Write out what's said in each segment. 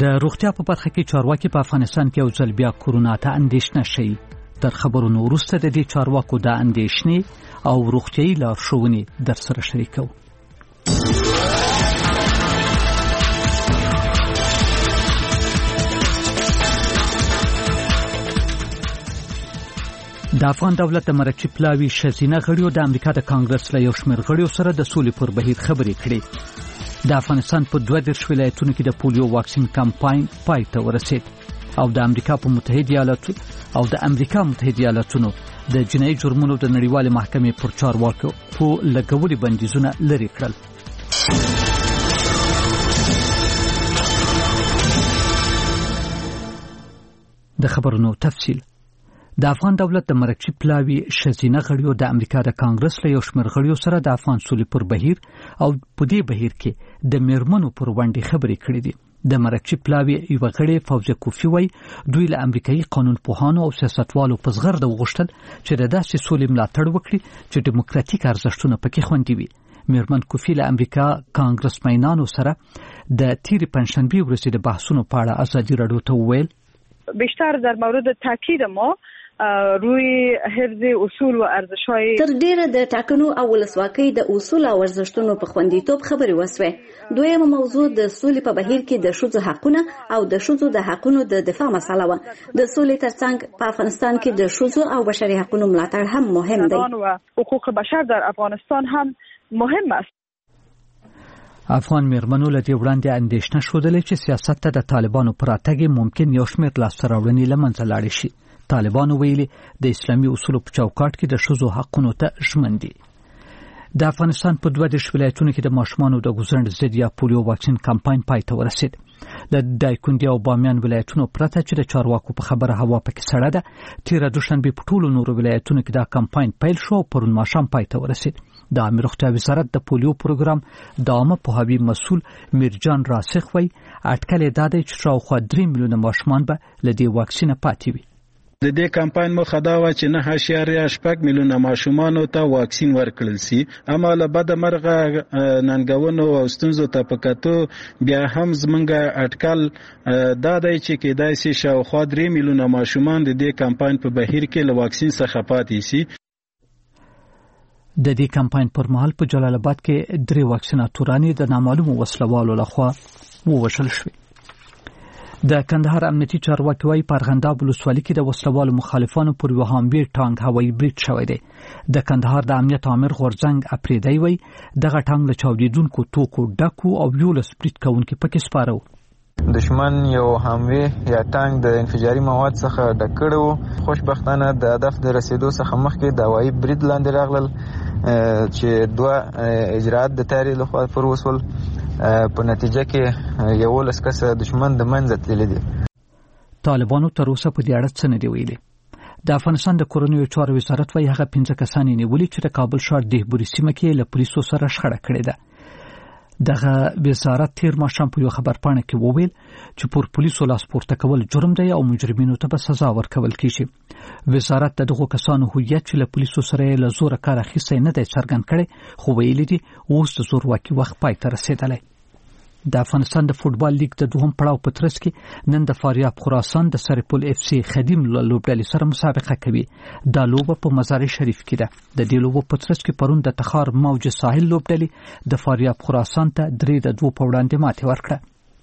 د روغتیا په برخه کې چارواکي په افغانستان کې یو ځل بیا کورونا ته اندېښنه شي. تر خبرونو وروسته د دې چارواکو د اندېښنې او روغتیايي لارښوونې درسره شریکو. د افغان دولت د مرکزي پلاوي ښځینه غړیو د امریکا د کانګرس له یو شمېر غړیو سره د سولې پر بهیر خبرې کړې. د افغانستان په 32 ولایتونو کې د پولیو واکسین کمپاین پای ته ورسید او د امریکا متحده ایالاتونو د جنایي جرمونو د نړیوالې محکمې پر چارواکو لګولي بندیزونه لرې کړل. د خبرونو تفصیل. د افغان دولت د مرکزي پلاوي ښځینه غړیو د امریکا د کانګرس له یو شمېر غړیو سره د افغان سولې پر بهیر او په دې بهیر کې د میرمنو پر ونډې خبرې کړې دي. د مرکزي پلاوي یو غړی فوزیه کوفی وای دوی له امریکایي قانون پوهانو او سیاستوالو په زغرده وغوښتل چې د داسې سولې ملاتړ وکړي چې ډیموکراتیک ارزښتونه پکې خوندي وي. میرمن کوفی له امریکا کانګرسمنانو سره د تیرې پنځشنبې ورځې د بحثونو په اړه ازادي راډیو ته وویل بیشتر در مورد تاکید ما روی حفظ اصول و ارزش‌های تر ډیره د ټاکنو او ولسواکۍ د اصول او ارزښتونو په خوندیتوب خبرې وسوې. دویمه موضوع د سولې په بهیر کې د ښځو حقونه او د ښځو د حقونو د دفاع مسله و. د سولې ترڅنګ په افغانستان کې د ښځو او بشري حقونو ملاتړ هم مهم دی. حقوق بشر در افغانستان هم مهم است. افغان میرمنو له دې وړاندې اندېښنه ښودلې چې سیاست ته د طالبانو پر راتګ ممکن یو شمېر لاسته راوړنې له منځه لاړې شي. طالبانو ویلي د اسلامي اصولو په چوکاټ کې د ښځو حقونو ته ژمن دي. د افغانستان په 32 ولایتونو کې د ماشومانو د ګوزڼ ضد یا پولیو واکسین کمپاین پای ته ورسید. د دایکنډي او بامیان ولایتونو پرته چې د چارواکو په خبره هوا پکې سړه ده، تیره دوشنبه په ټولو نورو ولایتونو کې دا کمپاین پیل شو او پرون ماښام پای ته ورسید. د امیر روغتیا وزارت د پولیو پروګرام د عامه پوهاوي مسؤل میرجان راسخ وای اټکل دا دی چې شاوخوا 3 میلیونه ماشومان به له دې واکسینه پاتې وي. د دې کمپاین مخه دا و چې 9.8 میلیونه ماشومانو ته واکسین ورکړل شي. اما له بده مرغه ننګونو او ستونزو ته پکاتو بیا هم زمونږ اټکل دا دی چې کېدای شي شاوخوا 3 میلیونه ماشومان د دې کمپاین په بهیر کې له واکسین څخه پاتې شي. د دې کمپاین پر مهال په جلال آباد کې 3 واکسیناتوران د نامعلومو وسلوالو لخوا ووژل شوي. د کندهار امنیتي چارواکي وايي په ارغنداب ولسوالۍ کې د وسلوالو مخالفانو پر یو هامبیر ټانک هوایي برید شوی دی. د کندهار د امنیت آمر غورځنګ اپریدی وايي دغه ټانک له چاودیدونکو توکو ډکو او 11 برید کوونکي پکې سپاره وو. دشمن یو هاموي یا ټانک د انفجاري مواد څخه ډک کړی و. خوشبختانه د هدف د رسیدو څخه مخکې د هوایي برید لاندې راغلل چې 2 اجرات د تاریخ لخوا پر وسول. په نتیجه کې 11 کسه دشمن د منځ تللی دي. طالبانو تر اوسه په دې اړه څه نه دی ویلي. د افغانستان د کورنیو چارو وزارت وايي هغه 15 کسان نیولي چې د کابل ښار دهبوري سیمه کې له پولیسو سره شخړه کړې ده. دغه وزارت تیر ماښام په یو خبرپاڼه کې وویل چې پر پولیسو لاس پورته کول جرم دی او مجرمینو ته به سزا ورکول کیږي. وزارت دغه کسانو هویت چې له پولیسو سره له زور کار اخیستی نه دی څرګند کړي، خو ویلي دي اوس د زورواکي وخت پای ته رسیدلی. د افغانستان د فوټبال لیګ د دوهم پړاو په ترڅ کې نن د فاریاب خراسان د سرپل اف سی خدیم لوبډلې سره مسابقه کوي. دا لوبه په مزار شریف کې ده. د دې لوبو په ترڅ کې پرون د تخار موج ساحل لوبډلې د فاریاب خراسان ته 3-2 په وړاندې ماتې ورکړه.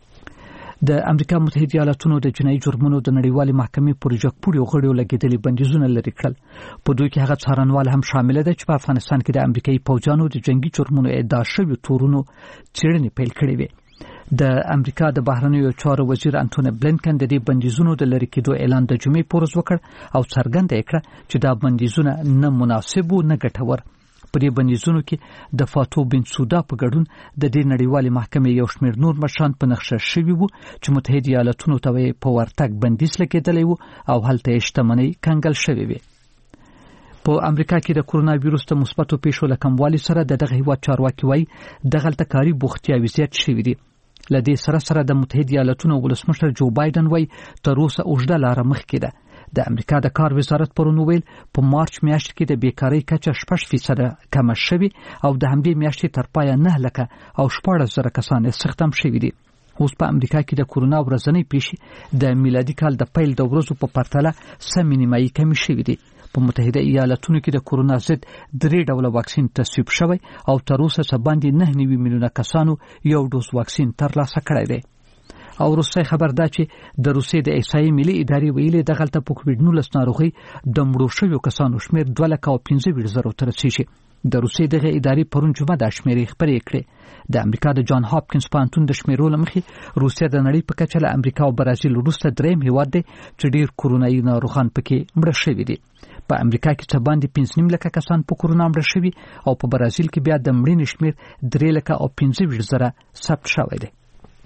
د امریکا متحده ایالاتونو د جنایي جرمونو د نړیوالې محکمې پر جګپوړو غړیو لګیدلي بندیزونه لرې کړل. په دوی کې هغه څارنوال هم شامل دي چې په افغانستان کې د امریکایي پوځیانو د جنگي جرمونو ادعا شوی تورونو څېړنې پیل کړې وي. د امریکا د بهرنیو چارو وزیر انټونی بلینکن د دې بندیزونو د لرې کېدو اعلان د جمعې په ورځ وکړ او څرګنده یې کړه چې دا بندیزونه نه مناسب او نه ګټور. په دې بندیزونو کې د فاتو بن سودا په ګډون د دې نړیوالې محکمې یو شمېر نور مشران په نقشه شوي وو چې متحده ایالاتونو ته په ورتګ بندیز لګېدلی وو او هلته یې شتمنۍ کنګل شوې وې. په امریکا کې د کورونا وایروس د مثبتو پیښو له کموالي سره دغه هیواد چارواکي وايي دغلته کاري بوختیاوې زیات شوي دي. لدې سره د متحده ایالاتونو ولسمشر جو بایدن وای تر اوسه اوږده لاره مخکې ده. د امریکا د کار وزارت پرون ویل په مارچ میاشت کې د بیکاری کچه 6% کم شوه او د همدې میاشتې تر پایه 9 لکه او 14,000 کسان استخدام شوي دي. اوس په امریکا کې د کورونا ورځنۍ پیښې د میلادي کال د پیل د ورځو په پرتله سم نیمایي کمې شوې دي. په متحده ایالاتونو کې د کورونا ضد 3 ډوله واکسین تصویب شوی او تر اوسه څه باندې 9 میلیونه کسانو یو ډوز واکسین ترلاسه کړی دی. او روسي خبر دا چې د روسي د احصایې ملي ادارې ویلي د غلطه په کووډ-19 ناروغي د مړو شویو کسانو شمیر 2,15,000 ته رسیږي. د روسي دغه ادارې پرون جمعه د شمیرې خبرې کړې. د امریکا د جان هاپکینز پوهنتون د شمیرو لمخې روسیا د نړۍ په کچه له امریکا او برازیل وروسته دریم هیواد دی چې ډیر کورونایي ناروغان پکې مړه شوي دي. په امریکا کې څه باندې 5.5 لکه کسان په کورونا مړه شوي او په برازیل کې بیا د مړینې شمیر 3,15,000 ثبت شوی دی.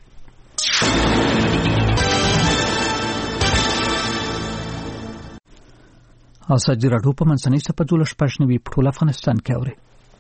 اساجي راډیو په منځنۍ سپه 12 په ټول افغانستان کې اوري.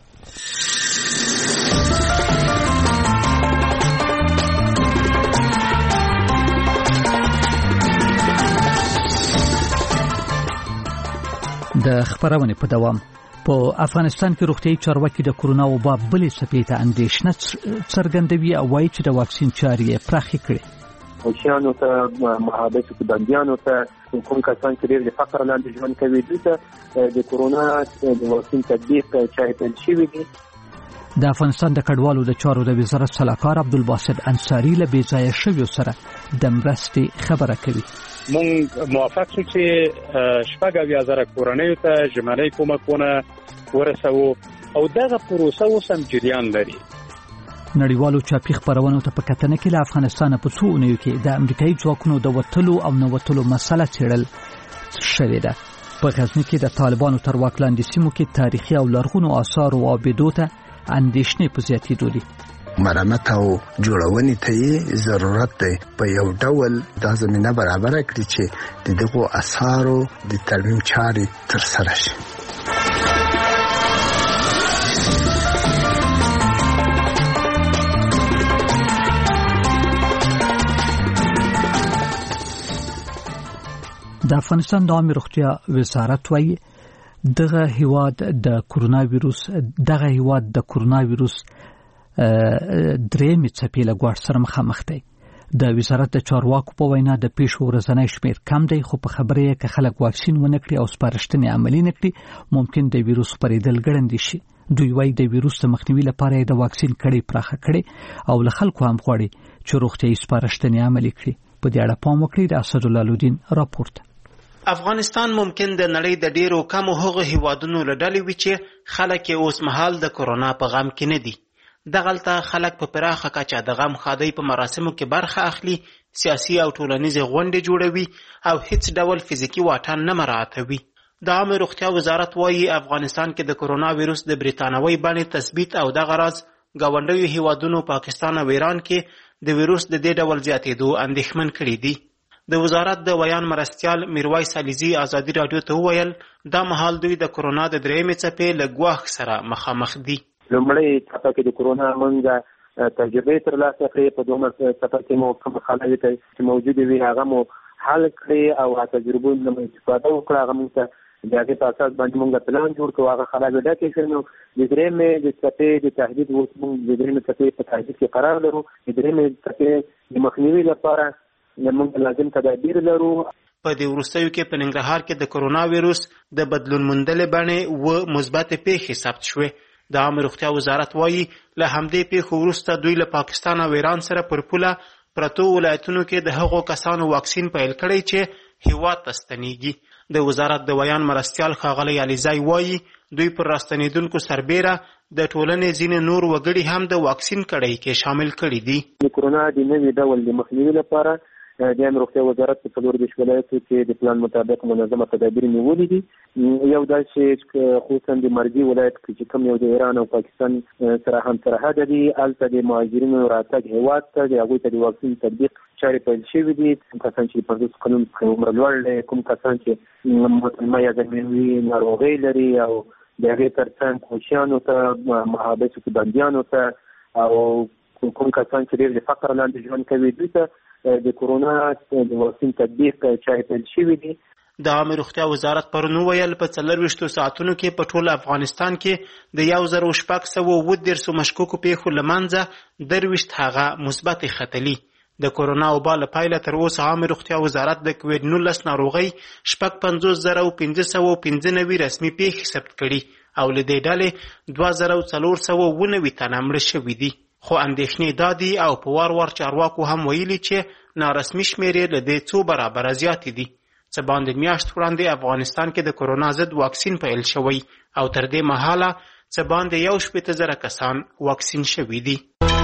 د خبرونه په دوام په افغانستان کې روغتيایي چارواکي د کورونا وبا بلې څپې ته اندېښنه څرګندوي او وایي چې د واکسین چارې پراخې کړي. وشیانو ته محابسو کې بندیانو ته کوم کسان چې ډېر د فقر لاندې ژوند کوي دوی ته د کورونا د واکسین تطبیق چارې پیل شوي دي. د افغانستان د کډوالو د چارو د وزارت سلاکار عبدالباسط انصاری له بې ځایه شویو سره د مرستې خبره کوي. مونږ موافق شو چې 70,000 کورنیو ته ژمنی کومکونه ورسوو او دغه پروسه اوس هم جریان لري. نړیوالو چاپی خبرونو ته په کتنه کې له افغانستان په څو اونیو کې د امریکایي ځواکونو د وټلو او نوټلو مسله څېړل شوې ده. په غزني کې د طالبانو تر واک لاندې سیمو کې تاریخي او لرغونو آثار او عابدو ته اندېښنې په زیاتېدو دي. مرمت او جوړونې ته ضرورت دی. په یو ډول دا زمينه برابر کړي چې دغه آثارو د ترمیم چارې تر سره شي. د افغانستان د عامه روغتیا وزارت وايي دغه هیواد د کورونا ویروس درېمې څپې له ګواښ سره مخامخ دی. د وزارت د چارواکو په وینا د پیښو ورځنی شمیر کم دی، خو په خبره یې که خلک واکسین ونه کړي او سپارښتنې عملي نه کړي ممکن د ویروس خپرېدل ګړندي شي. دوی وايي د ویروس د مخنیوي لپاره یې د واکسین کړۍ پراخه کړي او له خلکو هم غواړي چې روغتیایي سپارښتنې عملي کړي. په دې اړه پام وکړئ. د اسدالله لودین راپورټ. افغانستان ممکن د نړۍ د ډیرو کمو هغو هیوادونو له ډلې وي چې خلک یې اوس مهال د کورونا په غم کې نه دي. دغلته خلک په پراخه کچه د غم ښادۍ په مراسمو کې برخه اخلي، سیاسي او ټولنیزې غونډې جوړوي او هیڅ ډول فزیکي واټن نه مراعاتوي. د عامه روغتیا وزارت وايي افغانستان کې د کورونا ویروس د بریتانوي بڼې تثبیت او دغه راز ګاونډیو هیوادونو پاکستان او ایران کې د ویروس د دې ډول زیاتېدو اندېښمن کړي دي. د وزارت د ویان مرستیال میرویس علیزي ازادي راډیو ته وویل دا مهال دوی د کورونا د درېیمې څپې له ګواښ سره مخامخ دي. لومړی څپه کې د کورونا موږ تجربې ترلاسه کړې، په دویمه څپه کې مو کوم خلک چې موجود وي هغه مو حل کړې او تجربو نه استفاده وکړه. هغه موږ ته د هغې په اساس باندې موږ پلان جوړ کړو. هغه خلک ډکې شوي. نو د درېیمې د څپې د تهدید اوس موږ د درېیمې څپې په تهدید کې قرار لرو. د درېیمې څپې د مخنیوي لپاره موږ لازم تدابیر لرو. په دې وروستیو کې په ننګرهار کې د کورونا ویروس د بدلون موندلې بڼې و مثبت پیښې ثبت شوې. د عامه روغتیا وزارت وايي له همدې پیښو وروسته دوی له پاکستان او ایران سره پر پوله پرتو ولایتونو کې د هغو کسانو واکسین پیل کړی چې هیواد ته ستنېږي. د وزارت د ویان مرستیال ښاغلی علیزی وايي دوی پر راستنېدونکو سربیره د ټولنې ځینې نور وګړي هم د واکسین کړۍ کې شامل کړي دي. د کورونا د نوي ډول د مخنیوي لپاره د عامه روغتیا وزارت په 14 ولایتو کې د پلان مطابق منظمه تدابیر نیولې دي. یو دا چې خصوصا د مرګي ولایت کې چې کوم یو د ایران او پاکستان سره هم سرحد دي، هلته د مهاجرینو راتګ هیواد ته د هغوی ته د واکسین تطبیق چارې پیل شوي دي. کوم کسان چې په 50 قانون عمر لوړ دی، کوم کسان چې متلمه یا ځانګړې ناروغۍ لري او د هغې ترڅنګ کوچیانو ته محابسو کې بندیانو ته او کوم کسان چې ډېر د فقر لاندې ژوند کوي دوی ته د کورونا د واکسین تطبیق چارې پیل شوي دي. د عامه روغتیا وزارت پرون وویل په 24 ساعتونو کې په ټول افغانستان کې د 1610 مشکوکو پیښو له منځه 23 هغه مثبت ختلي. د کورونا وبا له پایله تر اوسه عامه روغتیا وزارت د کووډ-19 ناروغۍ 55,495 رسمي پیښې ثبت کړي او له دې ډلې 2,419 تنه مړه شوي دي. خو اندېښنې دا دي او په وار وار چارواکو هم ویلي چې نارسمي شمېرې له دې څو برابره زیاتې دي. څه باندې میاشت وړاندې افغانستان کې د کورونا ضد واکسین پیل شوی او تر دې مهاله څه باندې 1,000 کسان واکسین شوي دي.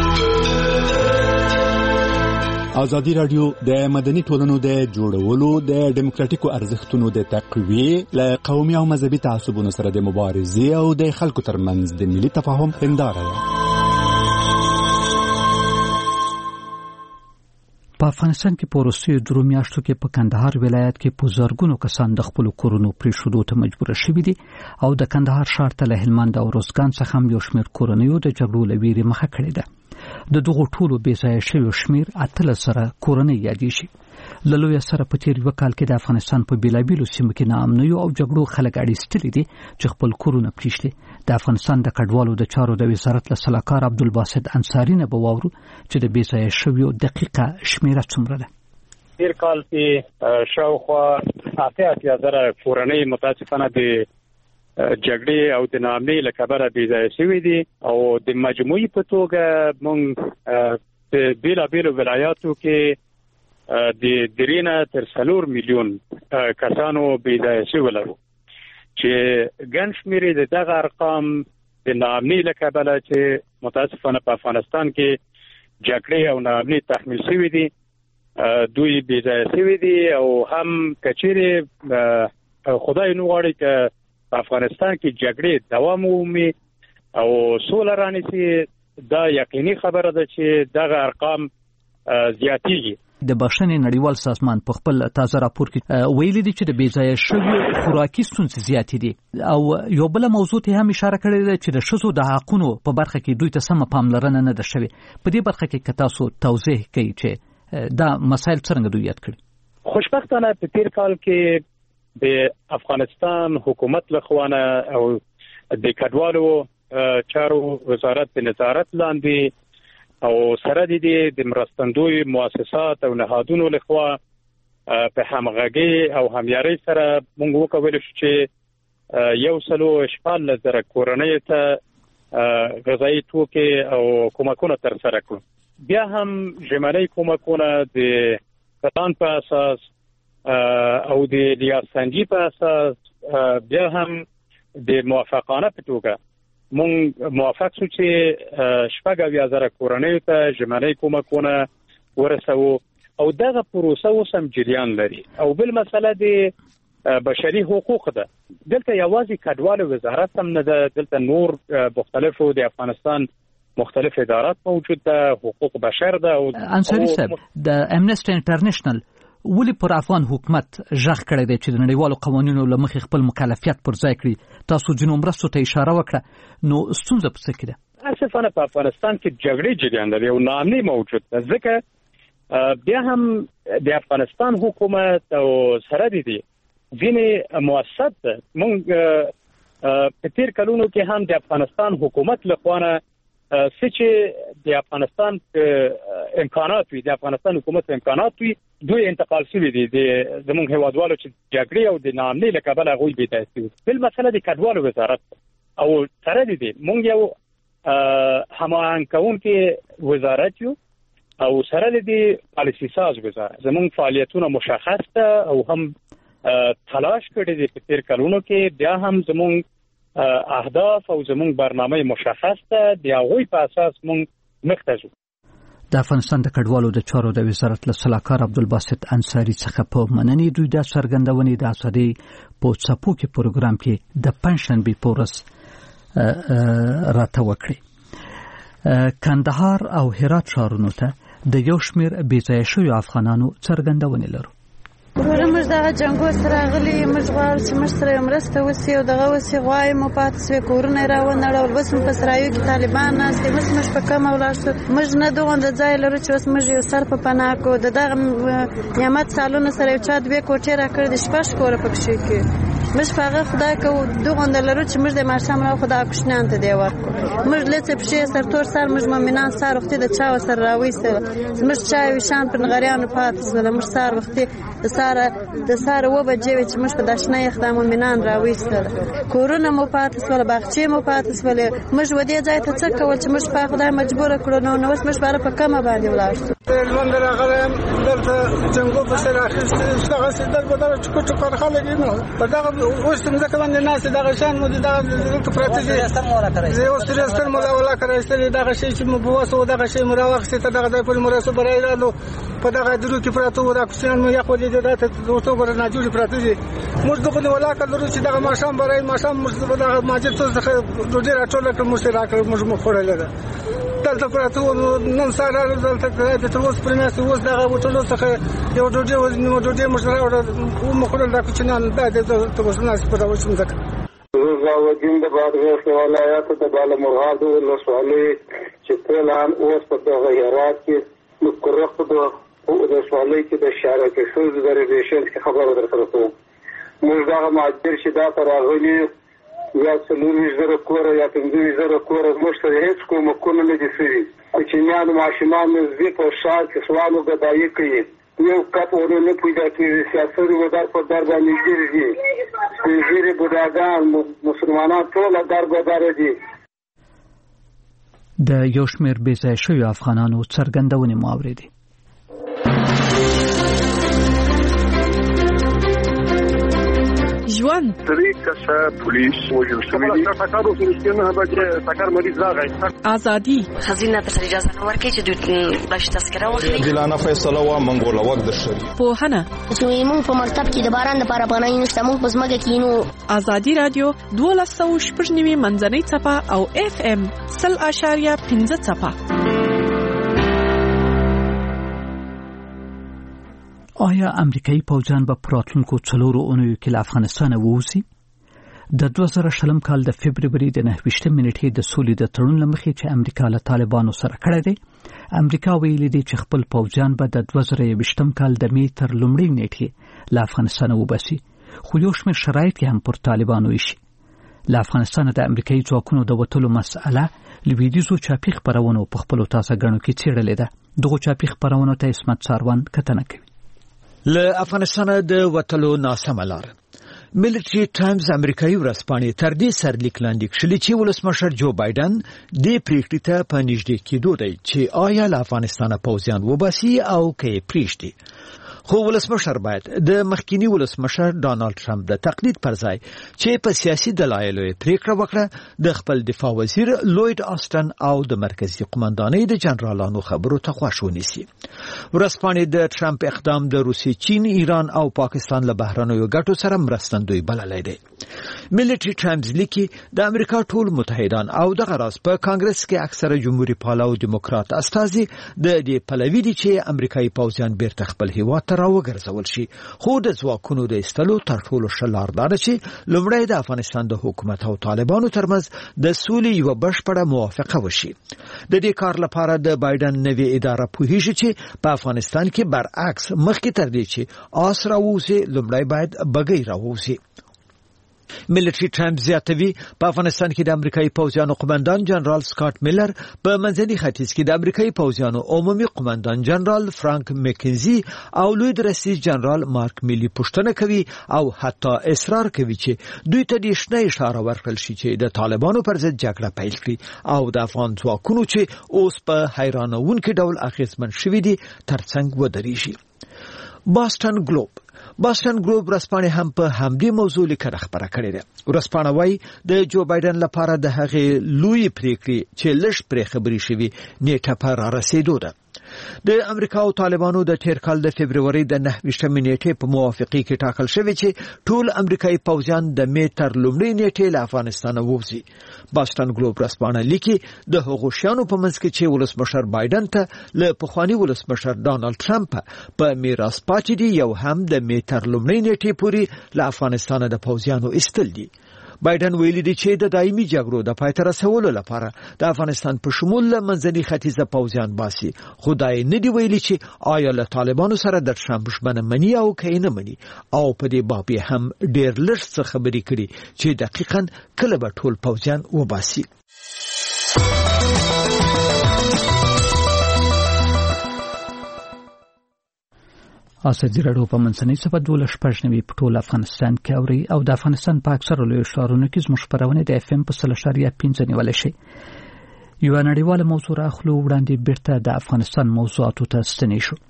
ازادي رادیو د مدني ټولنو د جوړولو د ډیموکراټیکو ارزښتونو د تقویې له قومي او مذهبي تعصبونو سره د مبارزې او د خلکو ترمنځ د ملي تفاهم هنداره ده. په افغانستان کې په وروستیو 2 میاشتو کې په کندهار ولایت کې په زرګونو کسان د خپل کورونو پریښودو ته مجبور شوي دي او د کندهار ښار ته له هلمند او روزګان څخه هم یو شمېر کورنیو د جګړو له ویرې مخه کړې ده. د دغو ټولو بې ځایه شویو شمېر 18 کورنۍ یادېږي. له لویه سره په تېر یوه کال کې د افغانستان په بېلابېلو سیمو کې ناامنیو او جګړو خلک اړیستلي دي چې خپل کورونه پریږدي. د افغانستان د کډوالو د چارو د وزارت له سلاکار عبدالباسط انصاري نه به واورو چې د بې ځایه شویو دقیقه شمېره څومره ده. تېر کال کې شاوخوا 80,000 کورنۍ متاسفانه د جګړې او د ناامنۍ له کبله بې ځایه شوي دي او د مجموعي په توګه موږ په بېلابېلو ولایاتو کې د 3 تر 4 میلیون کسانو بې ځایه شوي لرو چې ګڼ شمېر د دغه ارقام د ناامنۍ له کبله چې متاسفانه په افغانستان کې جګړې او ناامنۍ تحمیل شوي دي دوی بې ځایه شوي دي او هم که چیرې خدای نه غواړي که په افغانستان کې جګړې دوام ومومي او سوله رانیسي دا یقیني خبره ده چې دغه ارقام زیاتېږي. د بخښنې نړیوال سازمان په خپل تازه راپور کې ویلي دي چې د بې ځایه شویو خوراکي ستونزې زیاتې دي او یو بله موضوع ته هم اشاره کړې ده چې د ښځو د حقونو په برخه کې دوی ته سمه پاملرنه نه ده شوې. په دې برخه کې که تاسو توضیح کوي چې دا مسایل څرنګه دوی یاد کړي. خوشبختانه په تېر کال کې د افغانستان حکومت لخوانه او د کډوالو چارو وزارت په نظارت لاندې او سره د مرستندوی مؤسسات او نهادونو لخوا په همغږي او همیاري سره موږ وکولای شو چې 1,014 کورنۍ ته غذایی توکي او کومکونه تر سره کړو. بیا هم ژمنۍ کومکونه د پلان په اساس او د لیاسنجي په اساس بیا هم د موافقانه په توګه مونږ موافق شو چې 70,000 کورنۍ ته ژمنۍ کومکونه ورسوو او دغه پروسه اوس هم جریان لري. او بل مسله د بشري حقوق ده. دلته یوازې کډوالو وزارت هم نه ده، دلته نور مختلفو د افغانستان مختلف ادارات موجود ده، حقوق بشر ده. انصاري صاحب د امنسټي انټرنیشنل ولی پر افغان حکومت ژغ کړی دی چې د نړیوالو قوانینو له مخې خپل مکلفیت پر ځای کړي. تاسو جنو مرستو ته اشاره وکړه، نو ستونزه په څه کې ده؟ اساساً په افغانستان کې جګړې جریان لري او ناامني موجود ده، ځکه بیا هم د افغانستان حکومت او سره دي ځینې مؤسسات ده. موږ په تیر کلونو کې هم د افغانستان حکومت لخوانه چې د افغانستان امکانات وي، د افغانستان حکومت امکانات وي، دوی انتقال شوي دي د زموږ هیوادوالو چې جګړې او د ناامنۍ له کبله هغوی بې ځایه شوي. بل مسله د کډوالو وزارت او سره دي موږ یو هماهنګ کوونکی وزارت یو او سره دي پالیسي ساز وزارت. زموږ فعالیتونه مشخص ده او هم تلاش کړی دي په تیر کلونو کې. بیا هم زموږ اهداف او زموږ برنامه مشخص ده، د هغوی په اساس موږ مخته ځو. د افغانستان د کډوالو د چارو د وزارت له سلاکار عبدالباسط انصاري څخه په مننې دوی د څرګندونې د ازادۍ په څپو کې پروګرام کې د پنځشنبې په ورځ راته وکړي. کندهار او هرات ښارونو ته د یو شمېر بې ځایه شویو افغانانو څرګندونې لرو. موږ دغه جنګو سره غلي موږ غواړو چې موږ سره مرسته وسي او دغه وسي غواړو مو پاتې سوي کورونه راونړول. بس په سرایو کې طالبان ناست دي، موږ په کم ولاړ شو. موږ نه دغه د ځای لرو چې اوس موږ یو سر په پناه کو. دغه نعمت سالونه سره یو چا دوه کوټې را کړې، د شپږ کوره پکې کې مش فقط خدای کو دوغ اندلرو چې مش د ماشام را خدای کوشنان ته دی ورکو مش لته پښې سر تور سر مش مؤمنان سر وختي د چا سر راويسته مش چا وشان پر غریانو پاتس ولا مش سر وختي د سار و بجې چې مش په داشنه خدای مؤمنان راويسته کورونه مو پاتس ولا باغچې مو پاتس ولا مش ودی ځای ته څه کول چې مش په خدای مجبور کړو نو اوس مش بار په کمه باندې ولاړ ژوند راغلم دلته جنگو په سر اخیسته څنګه ستل په دغه چکو کارخانه لګی نو په دغه اوس څنګه باندې ناس دغه شان مو دغه پراته دي زه اوس ترستر مولا ولا کړی دغه شی چې مو بواسو دغه شی مراوخته دغه ځای پر مرسته برای رالو په دغه درو کې پراته و دا کوشن مو یخ ولې دته دوستو بر نه جوړ پراته دي موږ دغه ولا کړو چې دغه ماشام برای ماشام موږ دغه ماجد څه ډوډۍ راټول کړو موږ راکړو موږ مو خورل ده دلته پراته نن سره دلته د تروس پرماسه اوس دغه وټلو څخه یو ډوډۍ نو ډوډۍ مشره او مخړل دا کوچنان د تروس ناس په راوښ مزک زاوجین د بادغیس ولایت د بالامرغاب ولسوالۍ چې پلان اوس په دغه هرات کې مقرره د ولسوالۍ کې د شارع کې شوز د ریلیشن کې خبره درته کوم موږ دا ماجر چې دا راغلي یا څلوري زره کور یا پنځه زره کور موږ ته هیڅ کوم کول نه دي سوي چې نه ماشومان زی په شال کې سوالو بدایي کوي یو کپ ورونه پیدا کیږي سیاست ودار په در باندې کیږي سپیږیری بډاګان مسلمانان ټول در بدار دي د یو شمېر بې ځای شویو افغانانو څرګندونې مو اورېدې. ژوند طریقه پولیس وجل شوی دي تاکارو سرشتنه به تاکار مریض راغی ازادي خزینه ته اجازه نه ورکړي چې د بش تذکره واخلي دلانه فیصله وا منګوله وخت د شری په هنه چې موږ په مکتب کې د باران لپاره پناه نشته موږ په ځمکه کې نو ازادي رادیو 1290 منځنۍ صفه او اف ام 0.5 صفه. آیا امریکایي پوځیان به په راتلونکو 4 اونیو کې له افغانستانه ووځي؟ د 2020 کال د فبرवरी د 29 منېټې د سولې د تړون لمخې چې امریکا له طالبانو سره کړی دی، امریکا ویلي دی چې خپل پوځیان به د 2020 کال د می تر لومړۍ نیټې له افغانستانه وباسي، خو یو شمېر شرایط یې هم پر طالبانو ایښي. له افغانستانه د امریکایي ځواکونو د وتلو مسأله لویدیځو چاپي خپرونو په خپلو تازه ګڼو کې څېړلې ده. دغو چاپي خپرونو ته عصمت ساروان کتنه کوي. له افغانستانه د وتلو ناسمه لار. ملټري ټایمز امریکایي ورځپاڼې تر دې سرلیک لاندې کړي چې ولسمشر جو بایدن دې پریکړې ته په نږدې کېدو دی چې آیا له افغانستانه پوځیان وباسي او که یې پرېږدي. خو ولسمشر باید د مخکینی ولسمشر ډانلډ ټرمپ د تقلید پر ځای چې په سیاسي دلایلو یې پریکړه وکړه د خپل دفاع وزیر لوید آستن او د مرکزی قومندانۍ د جنرالانو خبرو ته غوږ ونیسي. ورځپاڼې د ټرمپ اقدام د روسیې، چین، ایران او پاکستان له بهرنیو ګټو سره مرستندوی بللی دی. ملټري ټایمز لیکي د امریکا ټول متحدان او دغه راز په کانګرس کې اکثره جمهوریت پاله او دیموکرات استازي د دې پلوي دي چې امریکایي پوځیان بیرته خپل هیواد ته راوګرځول شي، خو د ځواکونو د ایستلو تر ټولو ښه لار دا ده چې لومړی د افغانستان د حکومت او طالبانو ترمنځ د سولې یوه بشپړه موافقه وشي. د دې کار لپاره د بایدن نوې اداره پوهیږي چې په افغانستان کې برعکس مخکې تر دې چې آس راووځي لومړی باید بګۍ راووځي. ملټري ټایمز زیاتوي په افغانستان کې د امریکایي پوځیانو قومندان جنرال سکاټ میلر، په منځني ختیځ کې د امریکایي پوځیانو عمومي قومندان جنرال فرانک مکنزي او لوی درستیز جنرال مارک میلی پوښتنه کوي او حتی اصرار کوي چې دوی ته د شنه اشاره ورکړل شي چې د طالبانو پر ضد جګړه پیل کړي او د افغان ځواکونو چې اوس په حیرانونکي ډول اغېزمن شوي دي ترڅنګ ودرېږي. باسټن ګلوب ورځپاڼې هم په همدې موضوع لیکنه خپره کړې ده. ورځپاڼه وايي د جو بایدن لپاره د هغې لوی پریکړې چې لږ پرې خبرې شوي نیټه په رارسېدو ده. د امریکا او طالبانو د تیر کال د فبرवरी د 29 نیټې په موافقې کې ټاکل شوی چې ټول امریکایي پوځیان د می تر لومړۍ نیټې له افغانستانه ووځي. باسټن ګلوب ورځپاڼه لیکي د هغو شیانو په منځ کې چې ولسمشر بایدن ته له پخواني ولسمشر ډانلډ ټرمپ په میراث پاتې دي یو هم د می تر لومړۍ نیټې پورې له افغانستانه د پوځیانو ایستل دي. بایدن ویلي دی چې د دایمي جګړو د پای ته رسولو لپاره د افغانستان په شمول منځني ختیځه پوځیان باسي، خو دا یې نه دی ویلي چې آیا له طالبانو سره د ټرمپ ژمنه مني او که نه مني، او په دې باب یې هم ډېر لږ څه خبرې کړي چې دقیقاً کله به ټول پوځیان وباسي. ازادي راډیو په منځنۍ سبا 12 په ټول افغانستان کې اوري او د افغانستان په اکثره لوی ښارونو کې زموږ خبرونه د FM په 3.5 نیول شي. یو نړیواله موضوع راخلو وړاندې بیرته د افغانستان موضوعاتو ته ستنې شو.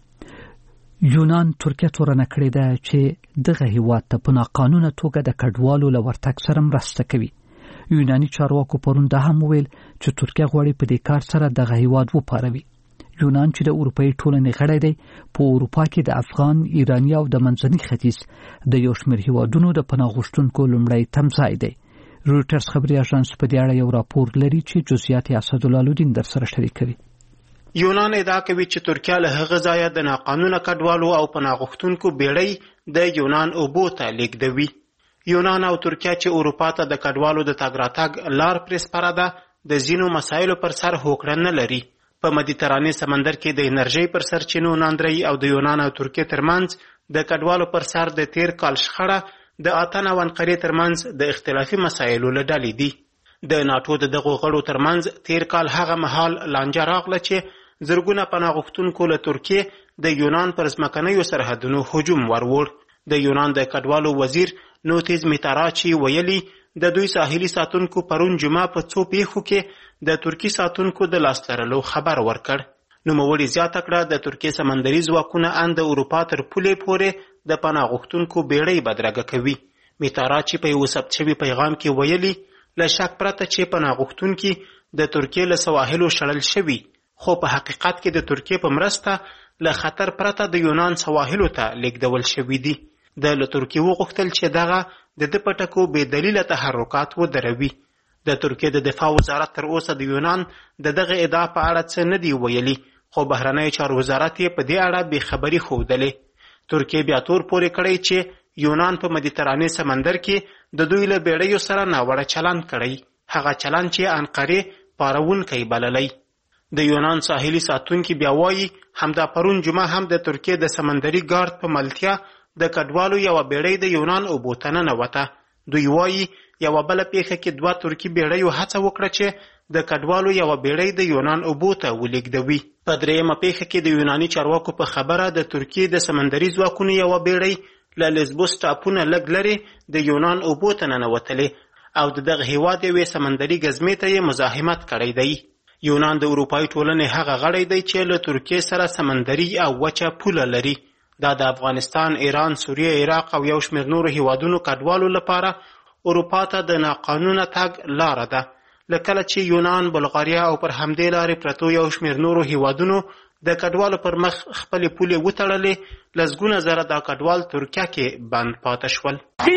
یونان ترکیه تورنه کړې ده چې دغه هیواد ته په ناقانونه توګه د کډوالو له ورتګ سره مرسته کوي. یوناني چارواکو پرون دا هم ویل چې ترکیه غواړي په دې کار سره دغه هیواد وپاروي. یونان چې د اروپאי ټولنې غړی دی په اروپا کې د افغان، ایرانی او د منځني ختیځ د یو شمېر هیوادونو د پناه غوښتونکو لومړی تمځای دی. رویټرز خبري اژانس په دې اړه یو راپور لري چې جزئیات اسدالله الدین در سره شریکوي. یونان ادعا کوي چې ترکیه له هغه ځایه د ناقانونه کډوالو او پناه غوښتونکو بیړۍ د یونان اوبو ته لیږدوي. یونان او ترکیه چې اروپا ته د کډوالو د تګ راتګ لار پرې سپاره ده، د ځینو مسایلو پر سر هوکړه نه لري. په مدیترانې سمندر کې د انرژۍ پر سرچینو ناندرۍ او د یونان او ترکیه ترمنځ د کډوالو پر سر د تیر کال شخړه د آتن او انقرې ترمنځ د اختلافي مسایلو له ډلې دي. د ناټو د دغو غړو ترمنځ تیر کال هغه مهال لانجه راغله چې زرګونه پناه غوښتونکو له ترکیې د یونان پر ځمکنیو سرحدونو هجوم وروړ. د یونان د کډوالو وزیر نوتیز میتاراچی ویلي د دوی ساحلي ساتونکو پرون جمعه په څو پیښو کې د ترکی ساتونکو د لاس لرلو خبر ورکړ. نوموړي زیاته کړه د ترکیې سمندري ځواکونه ان د اروپا تر پولې پورې د پناه غوښتونکو بیړۍ بدرګه کوي. میتاراچی په یو ثبت شوي پیغام کې ویلي له شک پرته چې پناه غوښتونکي د ترکیې له سواحلو شړل شوي، خو په حقیقت کې د ترکیې په مرسته له خطر پرته د یونان سواحلو ته لیږدول شوي دي. د له ترکیې وغوښتل چې دغه د ده په ټکو بې دلیله تحرکات ودروي. د ترکیې د دفاع وزارت تر اوسه د یونان د دغه ادعا په اړه څه نه دی ویلي، خو بهرنی چارو وزارت یې په دې اړه بې خبري ښودلې. ترکیې بیا تور پورې کړی چې یونان په مدیترانې سمندر کې د دوی له بیړیو سره ناوړه چلند کړی، هغه چلند چې انقرې پارونکی بللی. د یونان ساحلي ساتونکي بیا وایي همدا پرون جمعه هم د ترکیې د سمندري ګارد په ملتیا د کډوالو یوه بیړۍ د یونان اوبو ته ننوته. دوی وایي یوه بله پیښه کې 2 ترکي بیړیو هڅه وکړه چې د کډوالو یوه بیړۍ د یونان اوبو ته ولیږدوي. په 3مه پیښه کې د یوناني چارواکو په خبره د ترکیې د سمندري ځواکونو یوه بیړۍ له لیزبوس ټاپونه لږ لرې د یونان اوبو ته ننوتلې او د دغه هیواد یوې سمندري ګزمې ته یې مزاحمت کړی دی. یونان د اروپایي ټولنې هغه غړی دی چې له ترکیې سره سمندري او وچه پوله لري. دا د افغانستان، ایران، سوریه، عراق او یو شمېر نورو هیوادونو کډوالو لپاره اروپا ته د ناقانونه تګ لاره ده. لکه چې یونان، بلغاریا او پر همدې لارې پرتو یو شمېر نورو هیوادونو د کډوالو پر مخ خپلې پولې وتړلې، لسګونه زره دا کډوال ترکیه کې بند پاتې شول.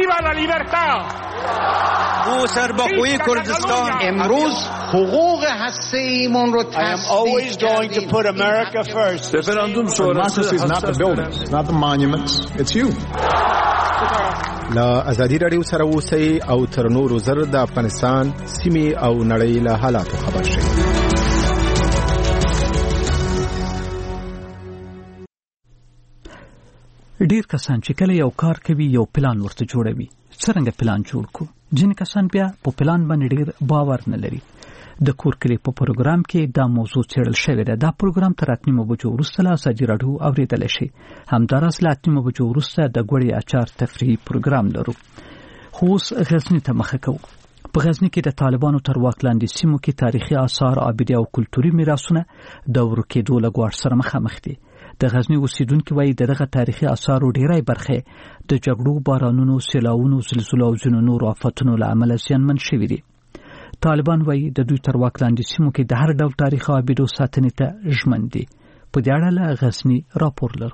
او سرباخوی کردستان امروز حقوق هسته‌ایمون رو تثبیت Referendum sonrası is not the buildings, not the monuments, it's you. لا ازادي رادیو سره اوسئ او تر نورو زر د افغانستان سیمې او نړۍ له حالاتو خبر شئ. ډیر کسان چې کله یو کار کوي یو پلان ورته جوړوي. څنګه پلان جوړ کو؟ ځینې کسان بیا په پلان باندې ډیر باور نه لري. د کور کلی په پروګرام کې دا موضوع څېړل شوې ده. دا پروګرام تر 8 بجو وروسته له ازادي راډیو اوریدل شي. همداراز له 8 بجو وروسته د ګوړې اچار تفریحي پروګرام لرو. خو اوس غزني ته مخه کوو. په غزني کې د طالبانو تر واک لاندې سیمو کې تاریخي آثار، آبدي او کلتوري میراثونه د ورکېدو له ګواښ سره مخامخ دي. د غزني اوسیدونکو وایي دغه تاریخي آثارو ډیری برخه د جګړو، بارانونو، سیلاوونو، زلزلو او ځینو نورو آفتونو له امله زیانمن شوي دي. طالبان وایي د دوی تر واک لاندې سیمو کې د هر ډول تاریخي آبدو ساتنې ته ژمن دي. په دې اړه له غزني راپور لرو.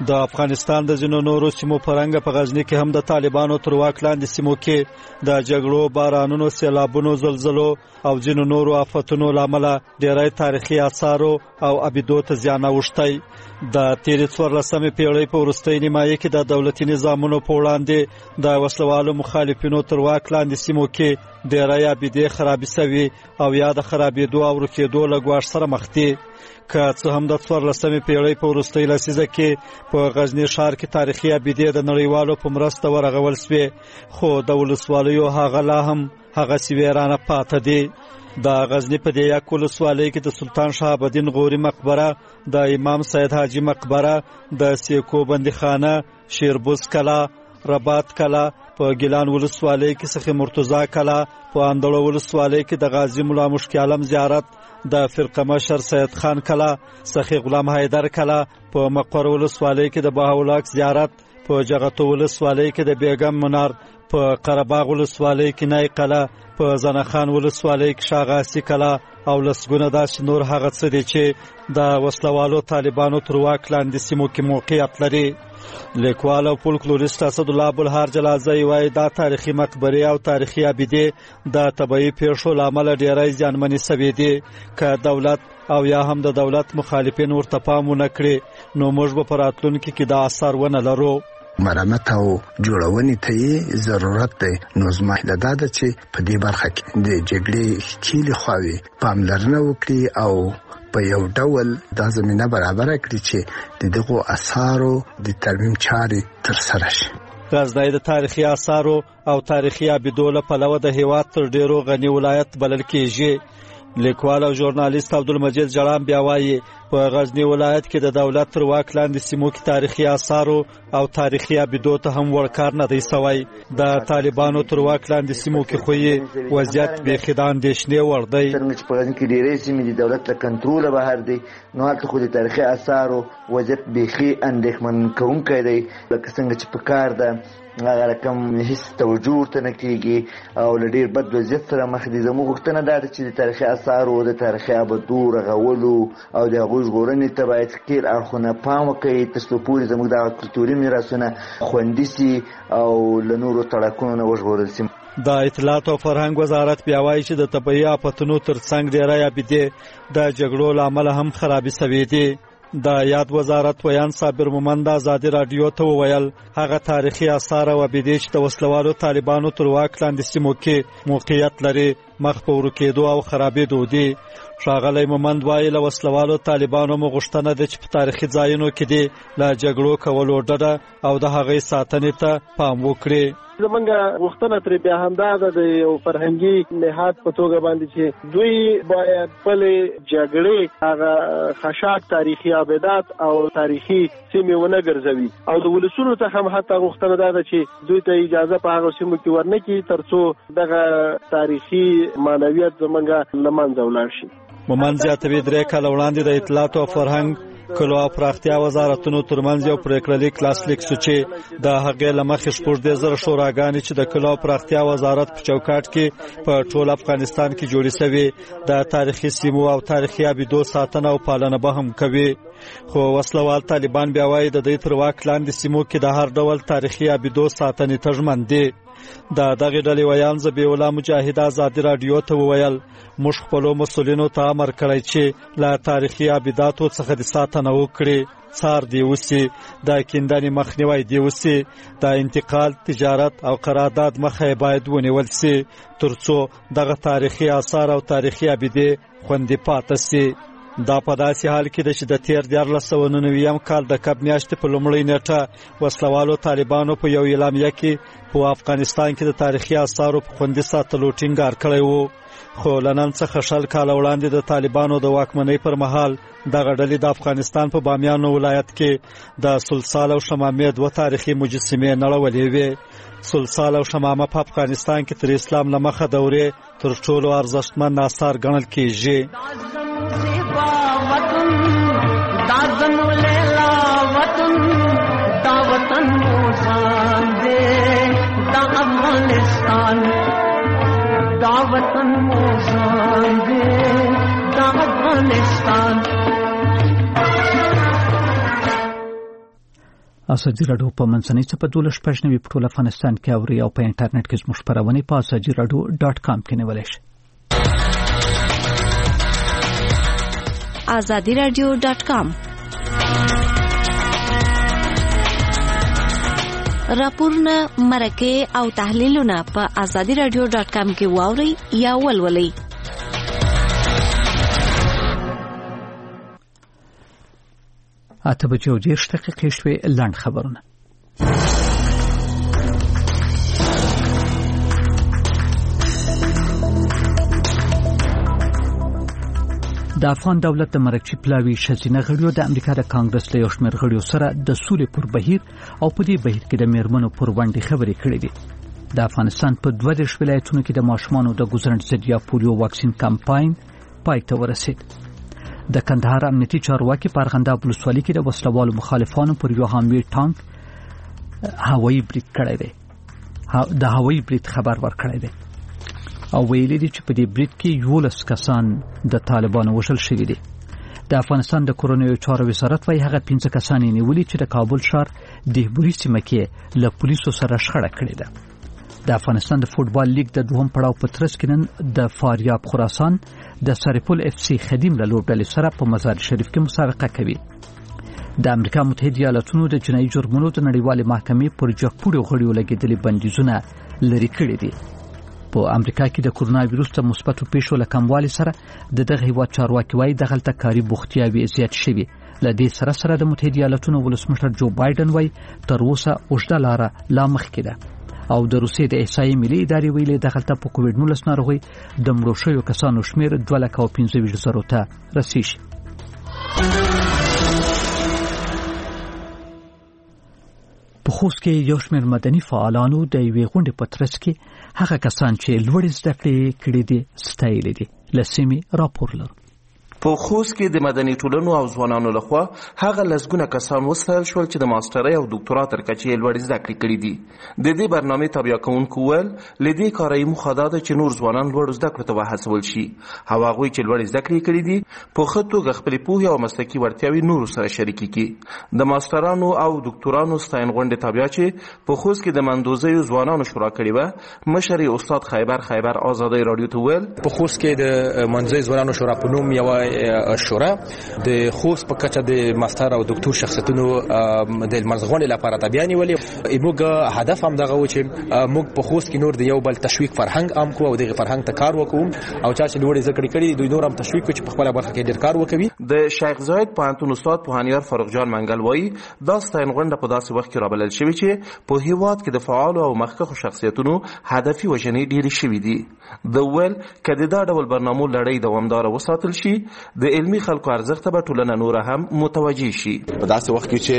د افغانستان د ځینو نورو سیمو پرنګ په غزنی کې هم د طالبانو تر واک لاندې سیمو کې د جګړو، بارانونو، سیلابونو، زلزلو او ځینو نورو آفتونو لامل ډېری تاریخي آثار او ابیدو ته زیان اوښتی. د تیرې 14مې پیړۍ په وروستۍ نیمایي کې د دولتي نظامونو په وړاندې د وسلوالو مخالفینو تر واک لاندې سیمو کې ډېری ابیدې خرابې سوي او یا د خرابېدو او ورکېدو له ګواښ سره مخ دي. که څه هم د 14مې پیړۍ په وروستۍ لسیزه کې په غزنی ښار کې تاریخي ابیدې د نړیوالو په مرسته ورغول سوې، خو د ولسوالیو هغه لا هم هغسې ویرانه پاته دي. د غزنی په دیاک ولسوالۍ کې د سلطان شهاب الدین غوري مقبره، د امام سید حاجی مقبره، د سیکو بندیخانه، شیربوز کلا، رباط کلا، په ګیلان ولسوالۍ کې سخی مرتضی کلا، په اندړو ولسوالۍ کې د غازی مولا مشکی عالم زیارت، د فرقه مشر سید خان کلا، سخی غلام حیدر کلا، په مقر ولسوالۍ کې د بهاولاک زیارت، په جغتو ولسوالۍ کې د بیګم منار، په قرهباغ ولسوالۍ کې نای کلا، په زنخان ولسوالۍ کې شاغاسی کلا او لسګونه داسې نور هغه څه دي چې د وسلوالو طالبانو تر واک لاندې سیمو کې موقعیت لري. لیکوال او فولکلوریست اسدالله ابوالهار جلازی وایي دا تاریخي مقبرې او تاریخي ابیدې د طبیعي پیښو له امله ډېری زیانمنې سوي دي. که دولت او یا هم د دولت مخالفین ورته پام ونه کړي نو موږ به په راتلونکي کې دا اثر ونه لرو. مرمت او جوړونې ته یې ضرورت دی. نو زما هیله دا ده چې په دې برخه کې د جګړې ښکېلې خواوې پاملرنه وکړي او په یو ډول دا زمینه برابره کړي چې د دغو اثارو د ترمیم چارې ترسره شي. غزنی د تاریخي اثارو او تاریخي ابیدو له پلوه د هیواد تر ډیرو غني ولایت بلل کېږي. لیکوال او ژورنالیست عبدالمجید جړان بیا وایي په غزنی ولایت کې د دولت تر واک لاندې سیمو کې تاریخي آثارو او تاریخي ابیدو ته هم ورکار نه دی سوی. د طالبانو تر واک لاندې سیمو کې خو یې وضعیت بیخي د اندېښنې وړ دی. څنګه چې په غزني کې ډېرې سیمې د دولت له کنټروله بهر دي، نو هلته خو د تاریخي آثارو وضعیت بیخي اندېښمن کوونکی دی. لکه څنګه چې په کار ده هغه رقم هیڅ توجه ورته نه کېږي او له ډېر بد وضعیت سره مخ دي. زموږ غوښتنه دا ده چې د تاریخي آثارو، د تاریخي ابدو رغولو او د هغوی ژغورنې ته باید ښکېل اړخونه پام وکړي تر څو پورې زموږ دغه کلتوري میراثونه خوندي سي او له نورو تړاکونو نه وژغورل سي. د اطلاعات او فرهنګ وزارت بیا وایي چې د طبیعي آفتونو تر څنګ ډېری ابیدې د جګړو له امله هم خرابې سوي دي. د یاد وزارت ویان صابر مومند ازادي رادیو ته وویل هغه تاریخي آثار او ابیدې چې د وسلوالو طالبانو تر واک لاندې سیمو کې موقعیت لري مخ په ورکېدو او خرابېدو دي. ښاغلی مومند وایي له وسلوالو طالبانو مو غوښتنه ده چې په تاریخي ځایونو کې دې له جګړو کولو ډډه او د هغې ساتنې ته پام وکړي. زمونږ غوښتنه ترې بیا همدا ده د یو فرهنګي نهاد په توګه باندې چې دوی باید خپلې جګړې هغه خشاک تاریخي ابدات او تاریخي سیمې ونه ګرځوي او د ولسونو څخه هم حتی غوښتنه ده چې دوی ته اجازه په هغه سیمو کې ورنکړي تر څو دغه تاریخي معنویت زمونږ له منځه ولاړ شي. مومند زیاتوي 3 کاله وړاندې د اطلاعات او فرهنګ کلو او پراختیا وزارتونو ترمنځ یو پریکړه لیک لاسلیک شو چې د هغې له مخې 14,000 شوراګانې چې د کلو او پراختیا وزارت په چوکاټ کې په ټول افغانستان کې جوړې شوې د تاریخي سیمو او تاریخي ابیدو ساتنه او پالنه به هم کوي. خو وسلوال طالبان بیا وایي د دوی تر واک لاندې سیمو کې د هر ډول تاریخي ابیدو ساتنې ته ژمن دي. د دغې ډلې ویان ذبیح الله مجاهد ازادي رادیو ته وویل موږ خپلو مسؤلینو ته امر کړی چې له تاریخي ابیداتو څخه د ساتنه وکړي، څار دی وسی، د کیندنې مخنیوی دی وسی، د انتقال، تجارت او قرارداد مخه باید ونیول سي ترڅو دغه تاریخي آثار او تاریخي ابیدې خوندي پاتې سي. دا په داسې حال کې ده چې د تیر 1999 کال د کب میاشتې په لومړۍ نیټه وسلوالو طالبانو په یو اعلامیه کې په افغانستان کې د تاریخي آثارو په خوندي ساتلو ټینګار کړی و. خو له نن څخه 20 کاله وړاندې د طالبانو د واکمنۍ پر مهال دغه ډلې د افغانستان په بامیانو ولایت کې د سلسال او شمامې 2 تاریخي مجسمې نړولې وې. سلسال او شمامه په افغانستان کې تر اسلام له مخه دورې تر ټولو ارزښتمن آثار ګڼل کېږي. दाजन लेला वतन दा वतन मोसान दे दा अफगानिस्तान दा वतन मोसान दे दा अफगानिस्तान. ازادي راډیو په منځنۍ څپه 12 په ټول افغانستان کې اوري او په انټرنیټ کې زموږ خبرونه په azadiradio.com کې نیولای شئ. azadiradio.com راپورونه، مرکې او تحلیلونه په azadiradio.com کې واورئ یا ولولئ. اته بجې او 10 دقیقې شوې. لاند خبرونه. د افغان دولت د مرکچی پلاوی شزینه غړیو د امریکا د کانګرس له یو شمېر غړیو سره د سولې پر بهیر او په دې بهیر کې د میرمنو پر وړاندې خبرې کړې دي. د افغانستان په 22 ولایتونو کې د ماشومانو د ګوزرنټ ضد یا پولیو واکسین کمپاین پای ته ورسید. د کندهار امنیتي چارواکي په ارغنداب ولسوالۍ کې د وسلوالو مخالفانو پر یو حاملې ټانک هوایي برید کړی دی. د هوایي برید خبر ورکړی دی او ویلي دي چې په دې برید کې 11 کسان د طالبانو وژل شوي دي. د افغانستان د کورونیو چارو وزارت وايي هغه 15 کسان یې نیولي چې د کابل ښار دهبوري سیمه کې له پولیسو سره شخړه کړې ده. د افغانستان د فوتبال لیګ د دوهم پړاو په ترڅ کې نن د فاریاب خراسان د سرپل اف سی خدیم له لوبډلې سره په مزار شریف کې مسابقه کوي. د امریکا متحده ایالاتونو د جنایي جرمونو د نړیوالې محکمې پر جګپوړو غړیو لګېدلې بندیزونه لرې کړي دي. په امریکا کې د کورونا وایروس د مثبتو پیښو له کموالي سره دغه هیواد چارواکي وايي دغلته کاري بوختیاوي زیات شوي. له دې سره د متحده ایالاتونو ولسمشر جو بایدن وايي تر اوسه اوږده لاره لا مخکې ده او د روسیې د احصایې ملي ادارې ویلي دغلته په کووډ-19 ناروغي د مړو شویو کسانو شمېر 2,25,000 ته رسیږي. په خوست کې یو شمېر مدني فعالانو د یوې غونډې په ترڅ کې هغه کسان چې لوړې زده کړې کړې دي ستایلې دي. له سیمې راپور لرو. په خوست کې د مدني ټولنو او ځوانانو لخوا هغه لسګونه کسان وستایل شول چې د ماسترۍ او ډاکټرا تر کچې لوړې زده کړې کړې دي. د دې برنامې تابع کوونکو ویل له دې کاري موخه دا ده چې نور ځوانان لوړ زده کړو ته وهڅول شي. هغوی چې لوړې زده کړې کړې دي په ښه توګه خپلې پوهې او مسلکي وړتیاوې نورو سره شریکې کړي. د ماسترانو او ډاکټرانو ستاین غونډې تابع چې په خوست کې د مندوزیو ځوانانو شورا کړې وه، مشر استاد خیبر آزادۍ رادیو ته ویل په خوست کې د منځي ځوانانو شورا په نوم یو شورا د خوست په کچه د ماستر او ډاکټر شخصیتونو د مرزغونې لپاره تابع نیولې. موږ هدف هم دغه و چې موږ په خوست کې نور د یو بل تشویق فرهنګ عام کو او دغه فرهنګ ته کار وکړو او چې لوړې ذکر کړي دوی نور هم تشویق کوي چې په خپل برخه کې ډېر کار وکړي. د شیخ زاید پوهنتون استاد پوهنیار فاروق جان منګل وایي دا ستاین غونډه په داسې وخت کې رابلل شوې چې په هیواد کې د فعالو او مخکښو شخصیتونو هدفي وژنې ډېرې شوې دي. د ویل کله دا ډول برنامو لړۍ دوامدار وساتل شي د علمي خلکو ارزښت به ټولنه نور هم متوجي شي. په داسې وخت کې چې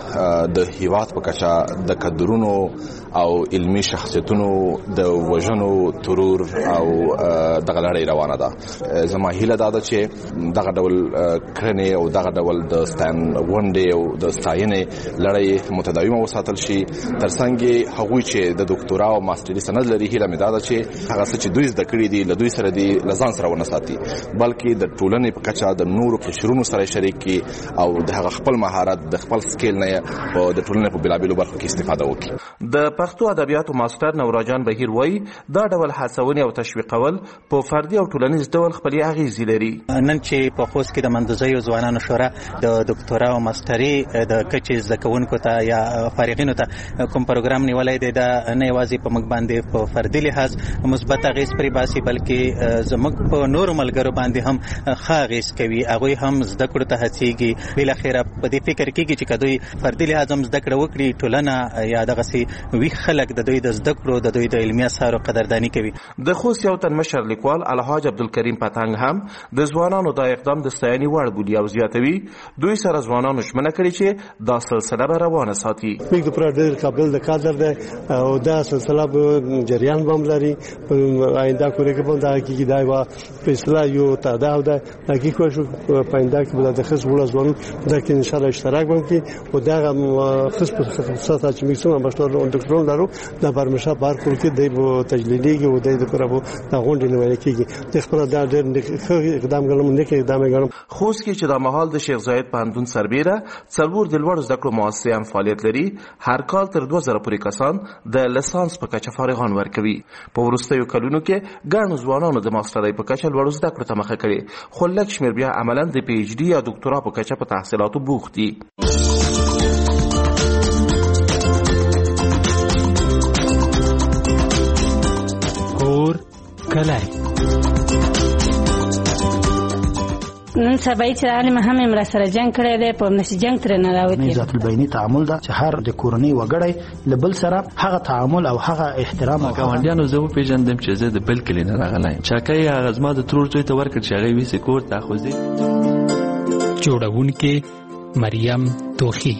د هیواد په کچه د کډرونو او علمي شخصیتونو د وژنو ترور او دغه لړۍ روانه ده. زما هیله دا ده چې دغه ډول کړنې او دغه ډول د ستاین غونډې او د ستاینې لړۍ متداومه وساتل شي. ترڅنګ هغوی چې د ډاکټرا او ماستري سند لري هیله مې دا ده چې هغه څه چې دوی زده کړي دي له دوی سره دي لزان سره ونه ساتي، بلکې د ټولنې په کچه د نورو قشرونو سره شریک کی او د هغه خپل مهارت د خپل سکیل نه په د ټولنې په بلابلو برخو کې استفاده وکړي. د پښتو ادبیاتو ماستر نوراجان بهیر وایي دا ډول هڅونې او تشویقول په فردي او ټولنیز ډول خپل اغیزې لري. نن چې په خوست کې د مندوزیو ځوانانو شورا د ډاکټرا او ماستري د کچې زده کوونکو ته یا فارغینو ته کوم پروګرام نیولای دی دا نه یوازې په موږ باندې په فردي لحاظ مثبت اغیز پرې باسي بلکې زموږ په نورو ملګرو باندې هم ښه اغیز کوي. هغوی هم زده کړو ته هڅېږي. بالاخره په دې فکر کېږي چې که دوی فردي لحاظ هم زده کړه وکړي ټولنه یا دغسې ویښ خلک د دوی د زده کړو د دوی د علمي اثارو قدرداني کوي. د خوست یو تن مشر لیکوال الحاج عبدالکریم پتنګ هم د ځوانانو دا اقدام د ستاینې وړ بولي او زیاتوي دوی سره ځوانانو ژمنه کړې چې دا سلسله به روانه ساتي. موږ د پوره ډېر قابل د کادر دی او دا سلسله به جریان به هم لري. په آینده کورې کې به هم دغه کېږي دا یوه په اصطلاح یو تداو ده تحقیق وشو پاینده کې بل د خص ول ځوان دا کې ان شاء الله اشتراک وکړي او دا خص په خصوصات چې میسوم باشتور او ډاکټرون لرو د برمشه بار کول کې د تجلیلیږي او د پرابو د غونډې نه کېږي د خپل دا ډېر اقدام غلم نه کې اقدام غلم خوست کې چې د مهال د شیخ زاید پوهنتون سربیره څلور د لوړ زده کړو مؤسسې فعالیت لري. هر کال تر 2000 پورې کسان د لیسانس په کچه فارغان ورکوي. په وروستیو کلونو کې ګڼو ځوانانو د ماسترۍ په کچه لوړ زده کړو ته مخه کړې، خو لږ شمېر بیا عملاً د پی ایچ ډي یا دکتورا په کچه په تحصیلاتو بوخت دي. کور کلی نن سبا چې عالم هم امر سره جنگ کړی دی په نش جنگ تر نه راوتی. ذات البینی تعامل دا چې هر د کورنۍ وګړی لبل سره هغه تعامل او هغه احترام او ګاونډیانو زه پیژندم چې زه د بل کلی نه راغلایم. چاکای هغه زما د ترور ځای ته ورکړ چې هغه ویسي کور ته خوځي. جوړونکې مریم توخی.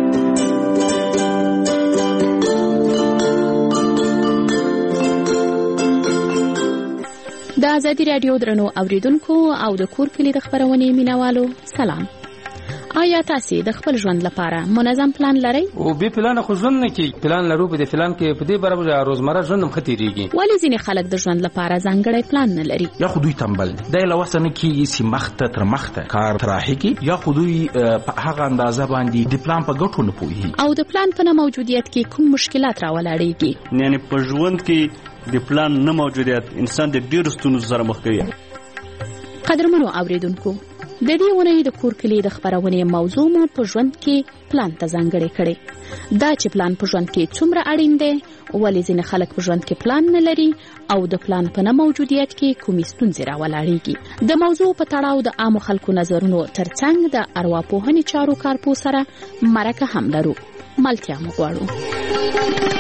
د ازادي رادیو درنو اوریدونکو او د کور کلی د خبرونې مینوالو سلام. آیا تاسو د خپل ژوند لپاره منظم پلان لرئ؟ او به پلان خو ژوند نه کی پلان لرو په دې پلان کې په دې برابر روزمره ژوند هم خطرېږي. ولی ځینې خلک د ژوند لپاره ځانګړی پلان نه لري؟ یا خو دوی تنبل دی له وسه نه کیږي چې مخته تر مخته کار تراحقي، یا خو دوی په هغه اندازه باندې د پلان په ګټو نه پوهیږي. او د پلان په نه موجودیت کې کوم مشکلات راولاړېږي؟ یعنی په ژوند کې د پلان نه موجودیت انسان د ډېرو ستونزو سره مخ کوي. قدرمنو اوریدونکو، د دې ونې د کور کلی د خبرونې موضوع مو په ژوند کې پلان ته ځانګړې کړې. دا چې پلان په ژوند کې څومره اړین دی، ولې ځینې خلک په ژوند کې پلان نه لري، او د پلان په نه موجودیت کې کومې ستونزې راولاړېږي. د موضوع په تړاو د عامو خلکو نظرونو ترڅنګ د ارواپوهنې چارو کارپو سره مرکه هم لرو. ملتیا مو غواړو.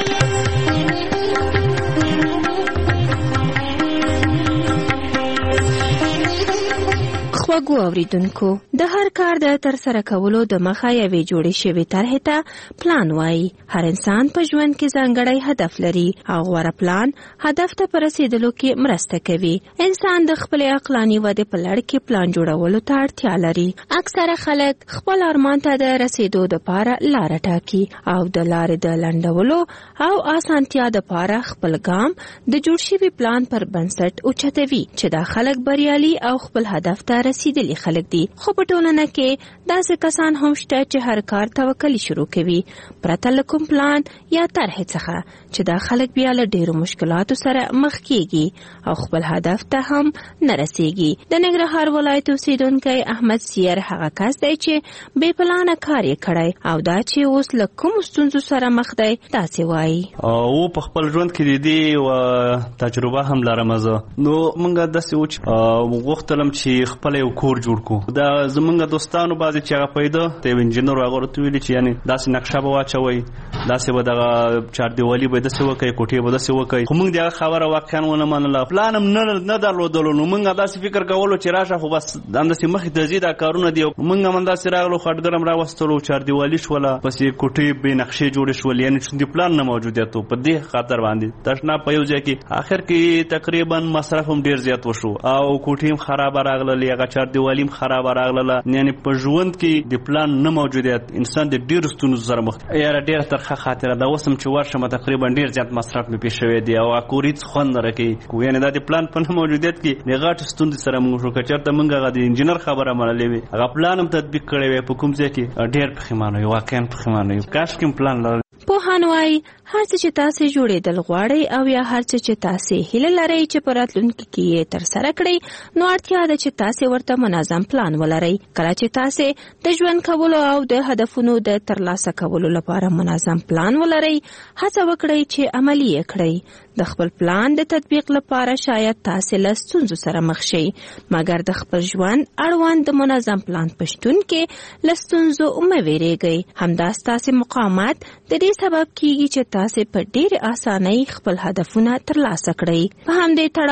خواږو اوریدونکو، د هر کار د ترسره کولو د مخه یوې جوړې شوې طرحې ته پلان وایي. هر انسان په ژوند کې ځانګړی هدف لري او غوره پلان هدف ته په رسیدلو کې مرسته کوي. انسان د خپلې عقلاني ودې په لړ کې پلان جوړولو ته اړتیا لري. اکثره خلک خپل ارمان ته د رسیدو دپاره لاره ټاکي او د لارې د لنډولو او اسانتیا دپاره خپل ګام د جوړ شوي پلان پر بنسټ اوچتوي چې دا خلک بریالي او خپل هدف ته رسیدلی خلک دي. خو په ټولنه کې داسې کسان هم شته چې هر کار توکلی شروع کوي پرته له کوم پلان یا طرحې څخه، چې دا خلک بیا له ډېرو مشکلاتو سره مخ کیږي او خپل هدف ته هم نه رسیږي. د ننګرهار ولایت اوسیدونکی احمد سیر هغه کس دی چې بې پلانه کار یې کړی او دا چې اوس له کومو ستونزو سره مخ دی داسې وایي. او په خپل ژوند کې د دې تجربه هم لرم زه. نو موږ داسې و چې غوښتلم چې خپل یو کور جوړ کو. دا زمونږ دوستانو بعضې چې هغه پیدا د انجینر هغه ورته ویلي چې یعنې داسې نقشه به واچوئ، داسې به دغه چاردیوالي به داسې وکړئ، کوټې به داسې وکړئ. خو موږ د هغه خبره واقعا ونه منله. پلان هم نه درلودلو. نو موږ داسې فکر کولو چې راشه خو بس همداسې مخې ته ځي دا کارونه دي. موږ هم همداسې راغلو، خټګر هم راوستلو، چاردیوالي شوله، پسې کوټې بې نقشې جوړې شولې. یعنې چې د پلان نه موجودیت و په دې خاطر باندې تشناب په یو ځای کې اخر کې تقریبا مصرف هم ډېر زیات وشو او کوټې هم خرابه راغللې، هغه چاردیوالي هم خرابه راغله. یعنې په ژوند کې د پلان نه موجودیت انسان د ډېرو ستونزو سره مخ یاره ډېره ترخه خاطره ده. اوس هم چې ورشم تقریبا ډېر زیات مصرف مې پېښ شوی دی او کور هېڅ خوند نه راکوي. یعنې دا د پلان په نه موجودیت کې د غټې ستونزې سره موږ شو. که چېرته موږ هغه د انجینر خبره منلې وي، هغه پلان هم تطبیق کړی وی، په کوم ځای کې ډېر پښیمانه یو، واقعا پښیمانه یو. کاش کوم پلان لرل. پوهان وایي هر څه چې تاسې جوړېدل غواړئ او یا هر څه چې تاسې هیله لرئ چې په راتلونکي کې یې ترسره کړئ، نو اړتیا ده چې تاسې ورته منظم پلان ولرئ. کله چې تاسې د ژوند کولو او د هدفونو د ترلاسه کولو لپاره منظم پلان ولرئ، هڅه وکړئ چې عملي یې کړئ. د خپل پلان د تطبیق لپاره شاید تاسې له ستونزو سره مخ شئ، مګر د خپل ژوند اړوند د منظم پلان په شتون کې له ستونزو مه ویریږئ. همدا ستاسې مقاومت د دې سبب کیږي چې تاسې په ډېرې اسانۍ خپل هدفونه ترلاسه کړئ. په همدې تړاو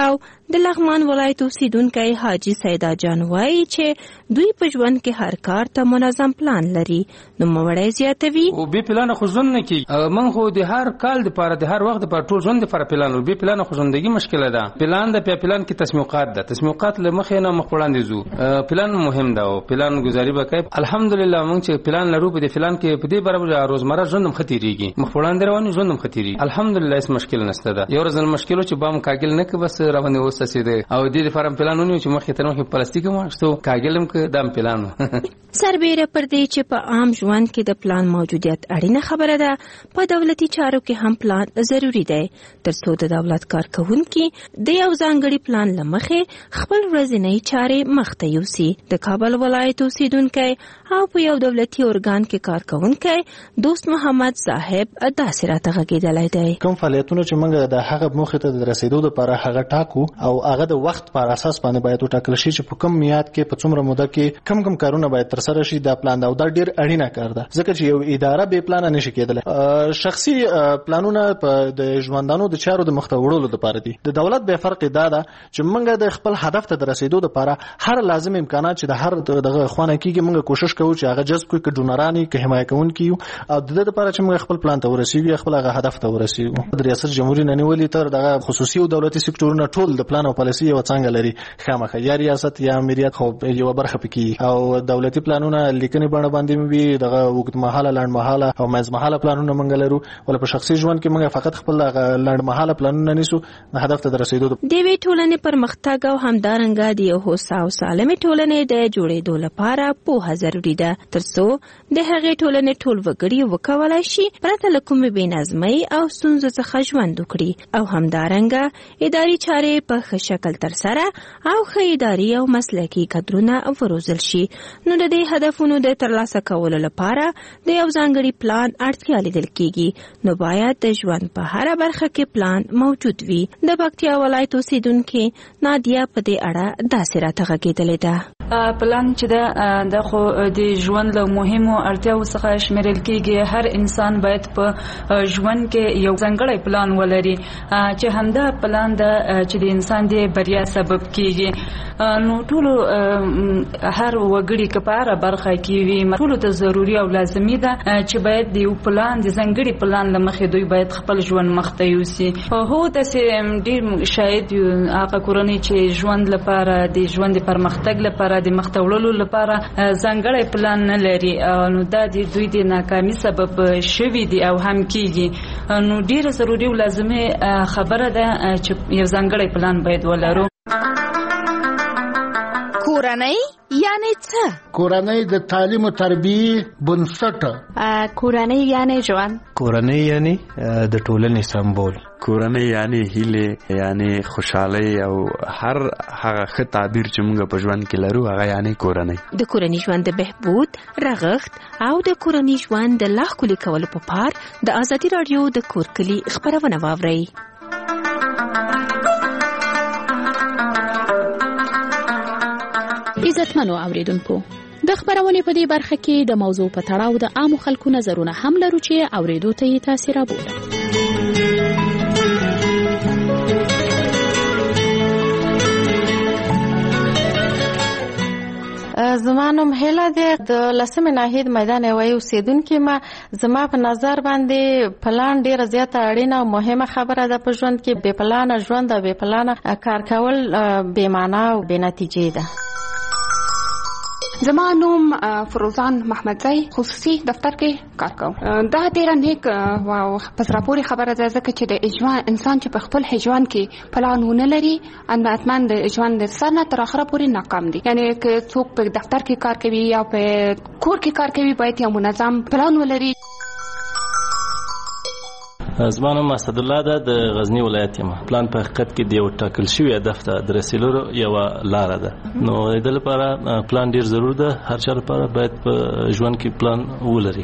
د لغمان ولایت اوسیدونکی حاجی سیدا جان وایي چې دوی په ژوند کې هر کار ته منظم پلان لري. نو موړی زیاتوي او به پلان خو ژوند نه کی من خو د هر کال لپاره د هر وخت لپاره ټول ژوند لپاره پلان ول. به پلان خو ژوندۍ مشکله ده. پلان د پلان کې تسمیقات ده. تسمیقات له مخې نه مخ وړاندې زو. پلان مهم ده او پلان گزاري وکړي. الحمدلله موږ چې پلان لرو په دې پلان کې په دې برابر روزمره ژوند هم خطرېږي. مخ وړاندې روان ژوند هم خطرېږي. الحمدلله هیڅ مشکل نشته ده. یو ورځ مشکل چې بام کاګل نه کې بس روانه وسه ده او دې لپاره پلانونه چې مخې ته مخې پلاستیک ماشتو کاګلم کې دام پلان سربېره پر دې چې په عام ژوند کې د پلان موجودیت اړینه خبره ده، په دولتي چارو کې هم پلان ضروری دی ترڅو د دولت کارکونکي د یو ځانګړي پلان لمخې خپل ورځنی چارې مخته یوسي. د کابل ولایت اوسیدونکی او په یو دولتي ارګان کې کارکونکی دوست محمد صاحب داسې راته غږېدلی دی. کوم فعالیتونه چې موږ د هغه موخې ته د رسیدو لپاره هغه ټاکو او هغه د وخت پر اساس باندې باید وټاکل شي چې په کوم میعاد کې په څومره موده کې کم کارونه باید ترسره شي دا پلان دا ډیر اړینه کار ده ځکه چې یو اداره به پلان نشي کېدلی. شخصي پلانونه په د ژوندانو د چارو د مخته وړلو لپاره دي. د دولت به فرق دا ده چې موږ د خپل هدف ته د رسیدو لپاره هر لازم امکانات چې د هر دغه خوانه کېږي موږ کوشش کوو چې هغه جذب کړو، که ډونرانی که حمایت کوونکي او د دې لپاره چې موږ خپل پلان ته ورسیږو، خپل هغه هدف ته ورسیږو. د ریاست جمهوریت نه نیولې تر دغه خصوصي او دولتي سکتورونه ټول د پلان او پالیسي او څنګه لري خامخا یا ریاست یا امریت خو یو برخه پکې او دولتي پلانونه لیکنې باندې وي دغه وخت مهاله لاند مهاله او مز مهاله پلانونه موږ لرو. ول په شخصي ژوند کې موږ فقط خپل لاند مهاله پلانونه نیسو د هدف ته رسیدو. د وی ټولنې پرمختګ او همدارنګه د یو هوسا او سالمه ټولنې د جوړېدو لپاره پوهه ضروری ده ترڅو د هغې ټولنې ټول وګړي وکولای شي پرته له کومې بېنظمۍ او ستونزو څخه ژوند وکړي او همدارنګه اداري چارې په ښه شکل ترسره او ښه اداري او مسلکي کادرونه وروزل شي. نو د دې هدفونو د ترلاسه کولو لپاره د یو ځانګړي پلان اړتیا لیدل کیږي. نو باید د ژوند په هر برخه کې پلان موجود وي. د پکتیا ولایت اوسیدونکو نادیا په دې اړه داسې راته غږېدلې ده. پلان چې د خو د ژوند له مهمو اړتیاو څخه شمیرل کیږي. هر انسان باید په ژوند کې یو ځانګړی پلان ولري چې همدا پلان چې د انسان د بریا سبب کیږي. نو ټول هر وګړي کپاره برخه کیوي ټول ته ضروری او لازمي ده چې باید د یو پلان د ځانګړي پلان لمخې دوی باید خپل ژوند مخته یوسي. هو تاسې ډیر شاید هغه کورنۍ چې ژوند لپاره د ژوند پرمختګ لپاره د مخته وړلو لپاره ځانګړی پلان نه لري نو دا د دوی د ناکامي سبب شوي دي او هم کیږي. نو ډیر ضروری او لازمي خبره ده چې یو ځانګړی پلان باید ولرو. کورنۍ یعنی څه؟ کورنۍ د تعلیم او تربیه بنسټ. کورنۍ یعنی ژوند. کورنۍ یعنی د ټولنې سمبول. کورنۍ یعنی هیله یعنی خوشحالي او هر هغه ښه تعبیر چې موږ په ژوند کې لرو هغه یعنی کورنۍ. د کورنۍ ژوند د بهبود، رغښت او د کورنۍ ژوند د لا ښکلي کولو په پار د ازادي رادیو د کور کلی خبرونه واورئ. عزتمنو اوریدونکو، د خبرونې په دې برخه کې د موضوع په تړاو د عامو خلکو نظرونه هم لرو چې اوریدو ته یې تاسو رابوله. زما نوم هیله ده د لسمې ناحیې میدان یوې اوسیدونکې ما. زما په نظر باندې پلان ډیره زیاته اړینه او مهمه خبره ده په ژوند کې. بې پلانه ژوند او بې پلانه کار کول بې معنا او بې نتیجې ده. زما نوم فروزان محمدزی خصوصي دفتر کې کار کوم. دا ډیره نیک او په زړه پورې خبره ده ځکه چې د ژوند انسان چې په خپل ژوند کې پلان ونه لري انداتمن د ژوند د سر نه تر اخره پورې ناکام دي. یعنی که څوک په دفتر کې کار کوي یا په کور کې کار کوي باید یو منظم پلان ولري. زما نوم اسد الله ده د غزنی ولایت یم. پلان په حقیقت کې د یو ټاکل شوی هدف ته د رسیدلو یو لار ده. نو د لپاره پلان ډیر ضرور ده. هر چا لپاره باید په ژوند کې پلان ولري.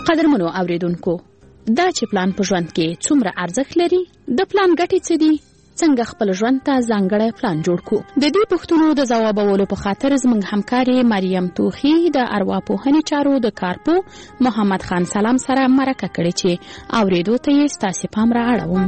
قدرمنو اوریدونکو، دا چې پلان په ژوند کې څومره ارزښت لري، د پلان ګټې څه دي، څنګه خپل ژوند ته ځانګړی پلان جوړ کړو. د دې پوښتنو د ځوابولو په خاطر زموږ همکارې مریم توخي د ارواپوهنې چارو د کارپو محمد خان سلام سره مرکه کړې چې اورېدو ته یې ستاسې پام را اړوم.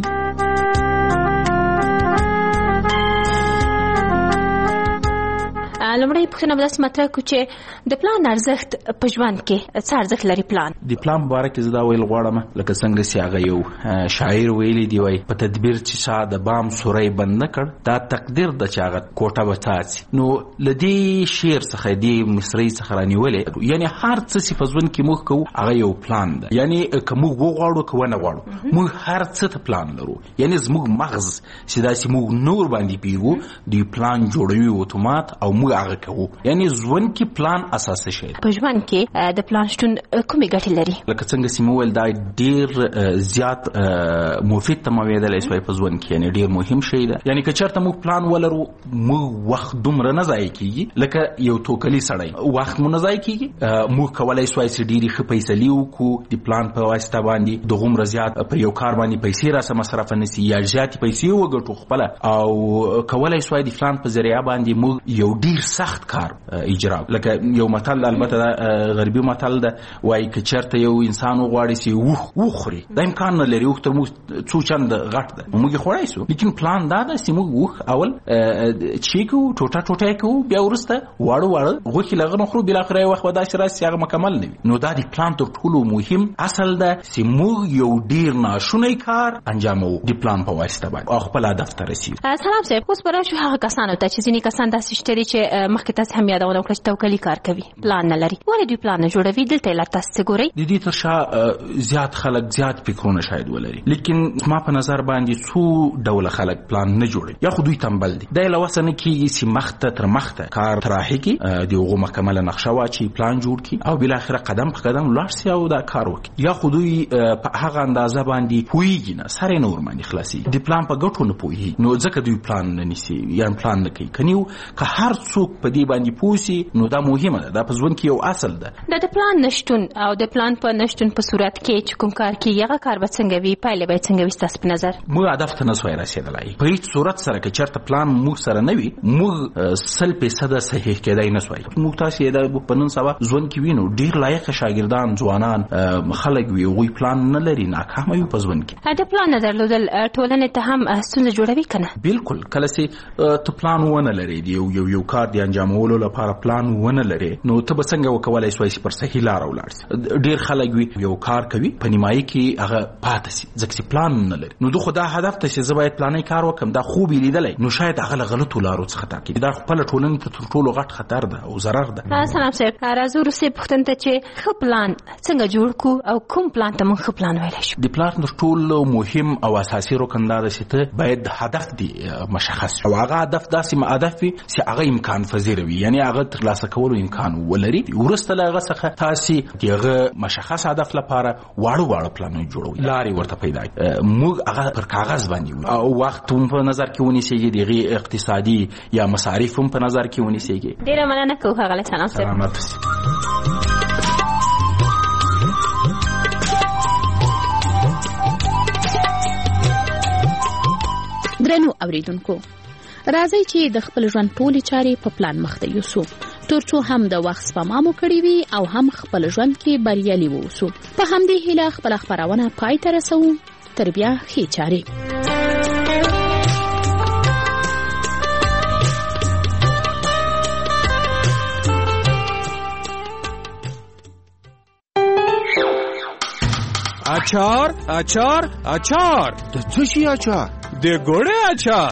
لومړی پوښتنه به داسې مطرح کړو چې د پلان ارزښت په ژوند کې څه ارزښت لري پلان؟ د پلان په باره کې زه دا ویل غواړم لکه څنګه چې هغه یو شاعر ویلی دی وایي په تدبیر چې شا د بام سوری بند نه کړ دا تقدیر د چې هغه کوټه به تاڅي. نو له دې شعر څخه دې مصرۍ څخه رانیولې یعنی هر څه چې په ژوند کې موږ کوو هغه یو پلان ده. یعنی که موږ وغواړو که ونه غواړو موږ هر څه ته پلان لرو. یعنی زموږ مغز چې داسې موږ نور باندې پیرو دوی پلان جوړوي اتومات او موږ هغه کوو. یعنی ژوند کې پلان اساسي شی په ژوند کې د پلان شتون کومې ګټې لري؟ لکه څنګه چې مو ویل دا ډیر زیات مفید تمویدل شوی په ژوند کې یعنی ډیر مهم شی ده. یعنی که چېرته موږ پلان ولرو موږ وخت دومره نه ضایع کیږي لکه یو توکلی سړی وخت مو نه ضایع کیږي. موږ کولای شو چې ډیری ښه پیسې وکړو د پلان په واسطه باندې د غومره زیات په یو کار باندې پیسې راسه مصرف نه سي یا زیات پیسې وګټو خپل او کولای شو د پلان په ذریعہ باندې موږ یو ډیر سخت کار اجرا. لکه یو متل البته غربي متل ده وایي که چېرته یو انسان وغواړي چې وخوري دا امکان نه لري وخت مو څو چند غټ ده موږ خوړای شو. لیکن پلان دا ده چې موږ وخ اول چیکو ټوټه ټوټه کو بیا ورسته واړو غوښي لغنه خورو بل اخر وخت ودا چې راځي هغه مکمل نه وي. نو دا د پلان تر ټولو مهم اصل ده چې موږ یو ډیر ناشونی کار انجامو د پلان په واسطه باندې خپل هدف ته رسیدو. سلام صاحب اوس برا شو هغه کسانو ته چې ځینې کسان داسې شتري چې مخکې تاسو هم یادونه وکړه چې توکلی کار کوي پلان نه لري ولې دوی پلان نه جوړوي دلته لا تاسو ګورئ د دې تر شا زیات خلک زیات فکرونه شاید ولري. لیکن ما په نظر باندې څو ډول خلک پلان نه جوړي یا خو دوی تنبل دي. دا لوسنه کې چې مخته تر مخته کار تراحي کې دی هغه مکمل نقشه واچي پلان جوړ کی او بل اخر قدم په قدم لاړ سي او دا کار وکړي یا خو دوی په هغه اندازه باندې پويږي نه سره نور باندې خلاصي د پلان په ګټو نه پوي نو ځکه دوی پلان نه نيسي یا پلان نه کوي کنيو که هر څوک په دې باندې پوسي نو دا مهمه ده. دا په ژوند کې یو اصل ده. د پلان نشټون او د پلان په نشټون په صورت کې چې کوم کار کې هغه کار به څنګه وي پایله به څنګه وي تاسو په نظر؟ موږ هدف ته نه سوای رسیدلای په هیڅ صورت سره که چېرته پلان موږ سره نه وي موږ 100% صحیح کېدای نه سوای. موږ تاسو دا په نن سبا ژوند کې وینو ډیر لایق شاګردان ځوانان خلک وي غوي پلان نه لري ناکام وي په ژوند کې. دا پلان نه درلودل ټولنه ته هم ستونزه جوړوي کنه؟ بالکل کله چې ته پلان ونه لري یو کار دی انجامولو لپاره پلان ونه لري نو ته به څنګه وکولای شې پر صحیح لار ولاړ شې؟ ډیر خلک وي یو کار کوي په نیمایي کې هغه پاتې شي ځکه چې پلان نه لري. نو دوی خدا هدف ته چې زه باید پلانې کار وکم دا خوب لیدلای نو شاید هغه غلطو لارو څخه تاکي دا خپل ټولنې ته تر ټولو غټ خطر ده او ضرر ده. سلام صاحب راځو روسي پښتون ته چې خو پلان څنګه جوړ کو او کوم پلان ته موږ خو پلان ویلای شو؟ د پلان تر ټولو مهم او اساسي رکن دا چې ته باید هدف دی مشخص او هغه هدف داسې هدف وي چې هغه امکان پذیر وي یعنی هغه ترلاسه کولو امکان ولري. ورسته له هغه څخه تاسو دغه مشخص هدف لپاره واړو پلانونه جوړوي لارې ورته پیدا موږ هغه پر کاغذ باندې او وخت په نظر کې ونیسي دغه اقتصادي یا مصارف په نظر کې ونیسي. ډیره مننه کوم هغه سلام صاحب. درنو اوریدونکو راځي چې د خپل ژوند ټولې چارې په پلان مخته یوسو ترڅو هم د وخت سپما مو کړی وي او هم خپل ژوند کې بریالي ووسو. په همدې هیله خپل خبرونه پای ته رسوو. تر بیا ښې چارې. اچار د څه شي اچار؟ د ګوړې اچار.